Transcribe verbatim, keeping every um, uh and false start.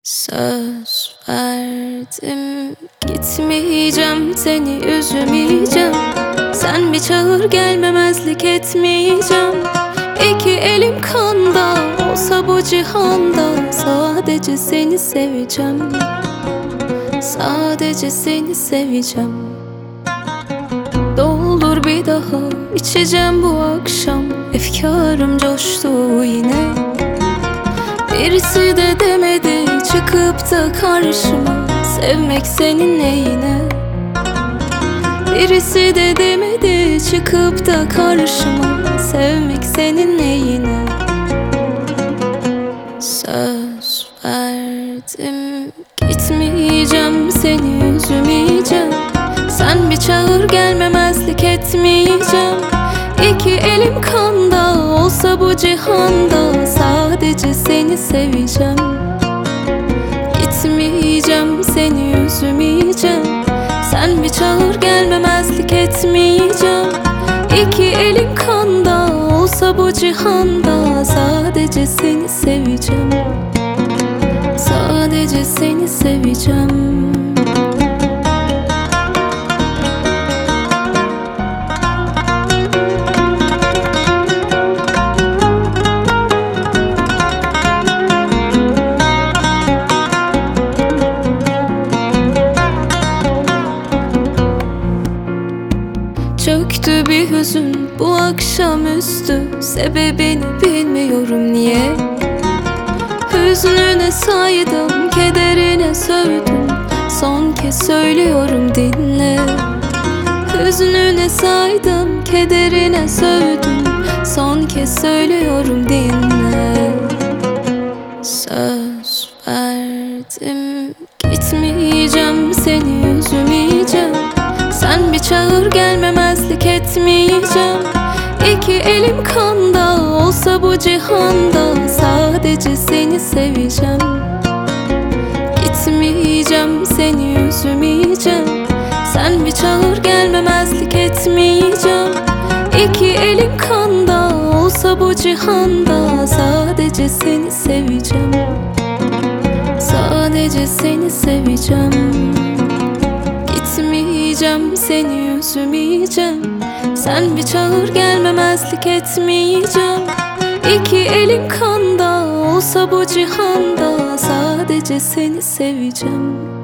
Söz verdim, gitmeyeceğim, seni üzmeyeceğim. Sen bir çağır, gelmemezlik etmeyeceğim. İki elim kanda, olsa bu cihanda sadece seni seveceğim. Sadece seni seveceğim. Doldur bir daha, içeceğim bu akşam. Efkarım coştu yine. Birisi de demedi çıkıp da karşıma, sevmek senin neyine. Birisi de demedi çıkıp da karşıma, sevmek senin neyine. Söz verdim, gitmeyeceğim, seni üzmeyeceğim. Sen bir çağır, gelmemezlik etmeyeceğim. İki elim kanda, olsa bu cihanda sadece seni seveceğim. Gitmeyeceğim, seni üzmeyeceğim. Sen bir çağır, gelmemezlik etmeyeceğim. İki elim kanda, olsa bu cihanda sadece seni seveceğim. Sadece seni seveceğim. Çöktü bir hüzün bu akşamüstü, sebebini bilmiyorum niye. Hüznüne saydım, kederine sövdüm, son kez söylüyorum dinle. Hüznüne saydım, kederine sövdüm, son kez söylüyorum dinle. Söz verdim, gitmeyeceğim, seni üzmeyeceğim. Sen bir çağır, gelmemezlik etmeyeceğim. İki elim kanda, olsa bu cihanda sadece seni seveceğim. Gitmeyeceğim, seni üzmeyeceğim. Sen bir çağır, gelmemezlik etmeyeceğim. İki elim kanda, olsa bu cihanda sadece seni seveceğim. Sadece seni seveceğim. Gitmeyeceğim, seni üzmeyeceğim. Sen bir çağır, gelmemezlik etmeyeceğim. İki elim kanda, olsa bu cihanda sadece seni seveceğim.